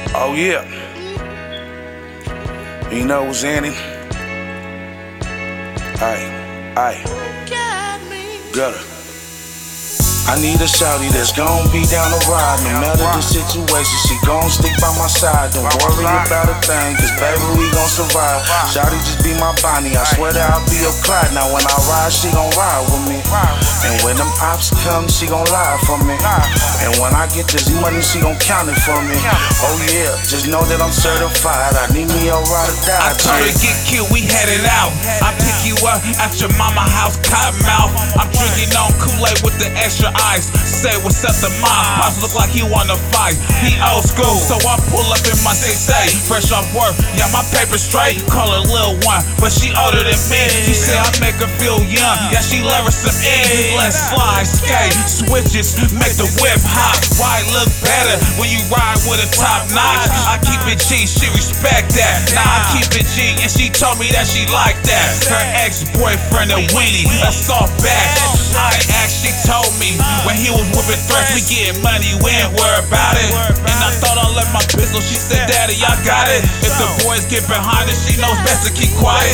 Oh yeah. You know what's in it? Aye. Gutter. I need a shawty that's gon' be down the ride. No matter the situation, she gon' stick by my side. Don't worry about a thing, cause baby, we gon' survive. Shawty just be my Bonnie, I swear that I'll be your Clyde. Now when I ride, she gon' ride with me. And when them ops come, she gon' lie for me. And when I get this money, she gon' count it for me. Oh yeah, just know that I'm certified. I need me a ride or die. I told her get killed, we headed out. I pick you up at your mama house, Cottonmouth. I'm drinking on Kool-Aid with the extra ice. Say what's up to mine, pops look like he wanna fight. He old school, so I pull up in my 6A. Fresh off work, yeah, my paper straight. Call her Lil One, but she older than me. She say I make her feel young, yeah, she love her some eggs. Let's slide, skate, switches, make the whip hot. Why look better when you ride with a top notch? I keep it G, she respect that. Nah, I keep it G, and she told me that she like that. Her ex-boyfriend a Winnie, a soft back. I actually told me when he was whipping threats, we getting money, we ain't worried about it. And I thought I left my pistol, she said, Daddy, I got it. If the boys get behind it, she knows best to keep quiet.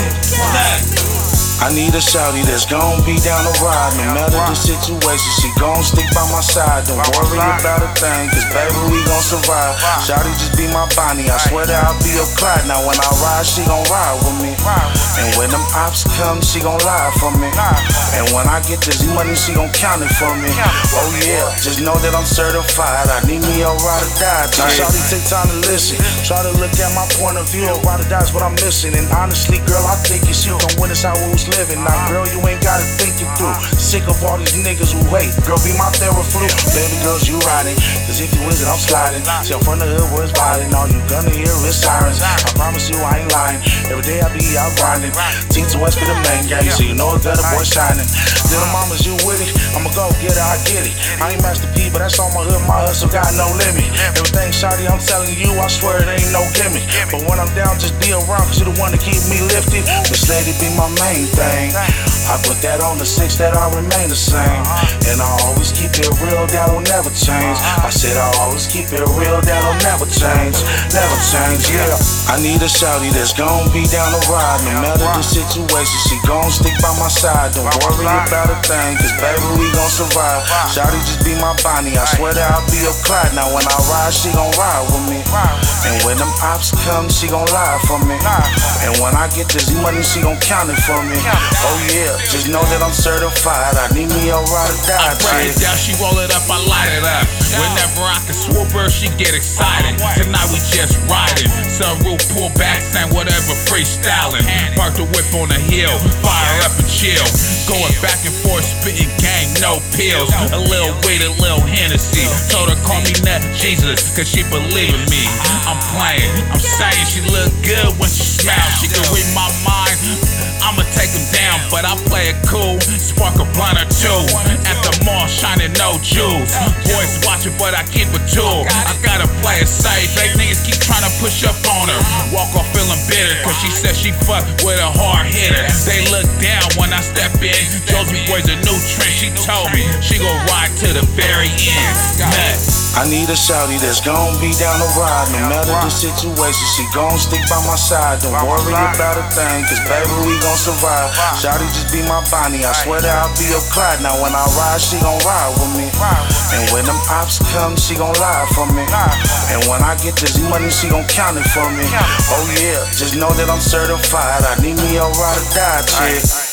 I need a shawty that's gon' be down the ride. No matter the situation, she gon' stick by my side. Don't worry about a thing, cause baby, we gon' survive. Shawty just be my Bonnie, I swear that I'll be your Clyde. Now when I ride, she gon' ride with me. And when them ops come, she gon' lie for me. And when I get this money, she gon' count it for me. Oh yeah, just know that I'm certified. I need me a ride or die. Shawty, take time to listen. Try to look at my point of view. A ride or die's what I'm missing. And honestly, girl, I think it's you. Don't win us how we was living. Now, girl, you ain't gotta think it through. Sick of all these niggas who hate. Girl, be my Theraflu. Baby girls, you riding. Cause if you win it, I'm sliding. See, I'm from the hood where it's violent. All you gonna hear is sirens. I promise you, I ain't lying. Every day I be out grinding. Team to West be the main gang. So you know a gutter boy shining. Little mamas, you with it? I'ma go get it, I get it. I ain't Master P, but that's all my hood. My hustle got no limit. Everything shawty, I'm telling you, I swear it ain't no gimmick. But when I'm down, just be around, cause you the one to keep me lifted. This lady be my main thing. I put that on the 6 that I remain the same. And I always keep it real, that'll never change. I said I always keep it real, that'll never change. Never change, yeah. I need a shawty that's gon' be down the ride. No matter the situation, she gon' stick by my side. Don't worry about a thing, cause baby, we gon' survive. Shawty just be my Bonnie, I swear that I'll be your Clyde. Now when I ride, she gon' ride with me. And when them ops come, she gon' lie for me. And when I get this money, she gon' count it for me. Oh yeah, just know that I'm certified. I need me a ride or die. I break it down, she roll it up, I light it up. Whenever I can swoop her, she get excited. Tonight we just riding. Sunroof pull back, saying whatever, freestyling. Park the whip on the hill, fire up and chill. Going back and forth, spitting gang, no pills. A little weed, a little Hennessy. Told her call me Nut Jesus, cause she believe in me. I'm playing, I'm saying she look good when she smiles. She can read my mind, I'ma take them down, but I play it cool. Spark a blunt or two. At the mall, shining no jewels. Boys watching, but I keep a tool. I gotta play it safe. Fake niggas keep trying to push up on her. Walk off feeling bitter, cause she said she fuck with a hard hitter. They look down when I step in. Josie Boy's a new trend. She told me she gon' ride to the very end. I need a shawty that's gon' be down the ride. No matter the situation, she gon' stick by my side. Don't worry about a thing, cause baby, we gon' survive. Shawty just be my Bonnie, I swear that I'll be your Clyde. Now when I ride, she gon' ride with me. And when them ops come, she gon' lie for me. And when I get this money, she gon' count it for me. Oh yeah, just know that I'm certified. I need me a ride or die chick.